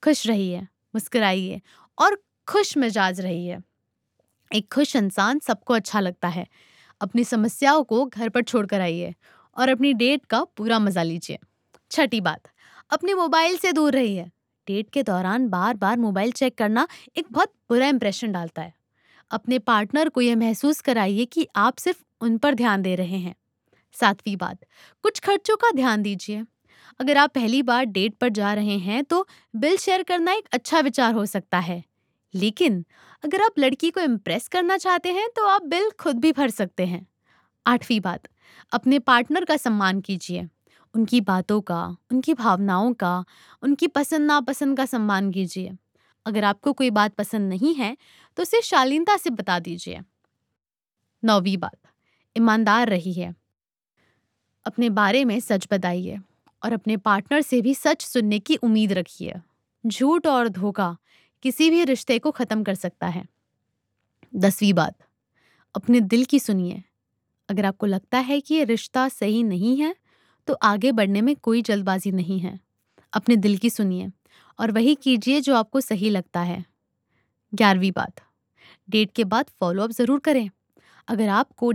खुश रहिए, मुस्कुराइए और खुश मिजाज रहिए। एक खुश इंसान सबको अच्छा लगता है। अपनी समस्याओं को घर पर छोड़कर आइए और अपनी डेट का पूरा मजा लीजिए। छठी बात, अपने मोबाइल से दूर रहिए। डेट के दौरान बार बार मोबाइल चेक करना एक बहुत बुरा इंप्रेशन डालता है। अपने पार्टनर को यह महसूस कराइए कि आप सिर्फ उन पर ध्यान दे रहे हैं। सातवीं बात, कुछ खर्चों का ध्यान दीजिए। अगर आप पहली बार डेट पर जा रहे हैं तो बिल शेयर करना एक अच्छा विचार हो सकता है। लेकिन अगर आप लड़की को इम्प्रेस करना चाहते हैं तो आप बिल खुद भी भर सकते हैं। आठवीं बात, अपने पार्टनर का सम्मान कीजिए। उनकी बातों का, उनकी भावनाओं का, उनकी पसंद नापसंद का सम्मान कीजिए। अगर आपको कोई बात पसंद नहीं है तो उसे शालीनता से बता दीजिए। नौवीं बात, ईमानदार रहिए। अपने बारे में सच बताइए और अपने पार्टनर से भी सच सुनने की उम्मीद रखिए। झूठ और धोखा किसी भी रिश्ते को खत्म कर सकता है। 10वीं बात, अपने दिल की सुनिए। अगर आपको लगता है कि ये रिश्ता सही नहीं है तो आगे बढ़ने में कोई जल्दबाजी नहीं है। अपने दिल की सुनिए और वही कीजिए जो आपको सही लगता है। 11वीं बात, डेट के बाद फॉलो अप जरूर करें। अगर आपको